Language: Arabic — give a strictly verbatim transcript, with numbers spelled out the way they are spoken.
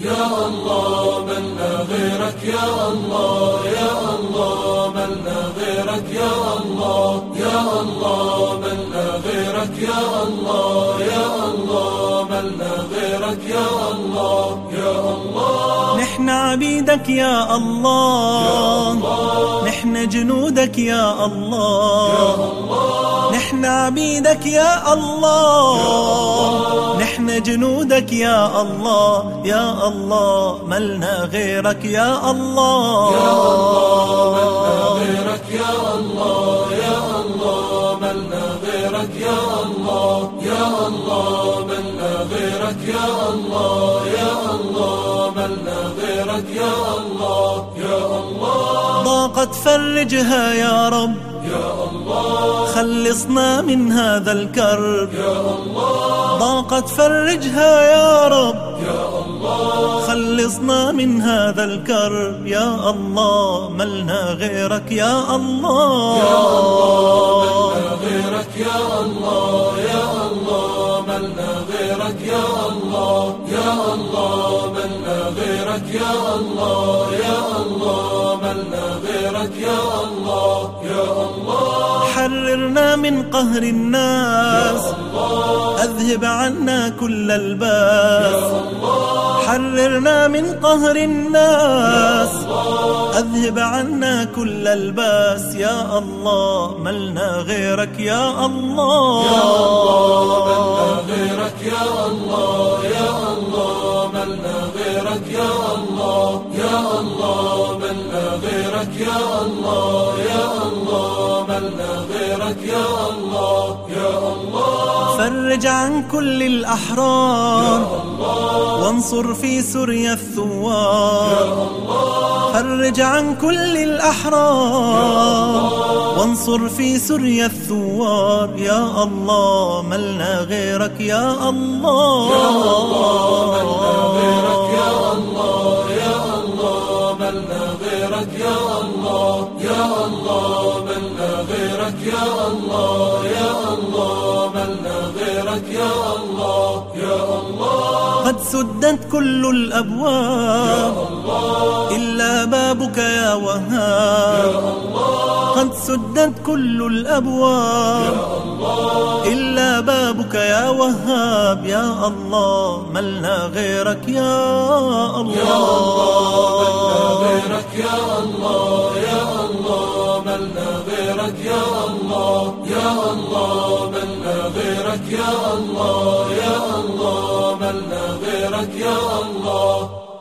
يا الله ملنا غيرك يا الله يا الله ملنا غيرك يا الله يا الله ملنا غيرك يا الله يا الله ملنا غيرك يا الله يا الله. نحن عبيدك يا الله نحن جنودك يا الله نحن عبيدك يا الله نحن جنودك يا الله يا الله ملنا غيرك يا الله يا الله ملنا غيرك يا الله يا الله ملنا غيرك يا الله يا الله ملنا غيرك يا الله يا الله ملنا غيرك يا الله يا الله. ضاقت فرجها يا رب يا الله خلصنا من هذا الكرب يا الله ضاقت فرجها يا رب يا الله خلصنا من هذا الكرب يا الله ملنا غيرك يا الله يا الله ملنا غيرك يا الله يا الله ملنا غيرك يا الله يا الله ملنا غيرك يا الله يا الله ملنا غيرك يا الله يا الله. حررنا من قهر الناس أذهب عنا كل الباس حررنا من قهر الناس أذهب عنا كل الباس يا الله ملنا غيرك يا الله يا الله ملنا غيرك يا الله يا الله ملنا غيرك يا الله يا الله ملنا غيرك يا الله يا الله ملنا غيرك يا الله يا الله. فرج عن كل الأحرار وانصر في سوريا الثوار فرج عن كل الأحرار وانصر في سوريا الثوار يا الله ملنا غيرك يا الله يا الله ملنا غيرك يا الله يا الله ملنا غيرك يا الله يا الله ملنا غيرك يا الله يا الله ملنا غيرك يا الله يا الله. قد سدت كل الأبواب إلا بابك يا وهاب قد سدت كل الأبواب إلا بابك يا وهاب يا الله ملنا غيرك يا الله يا الله ملنا غيرك يا الله يا الله ملنا غيرك يا الله يا الله ملنا غيرك يا الله يا الله ملنا غيرك يا الله.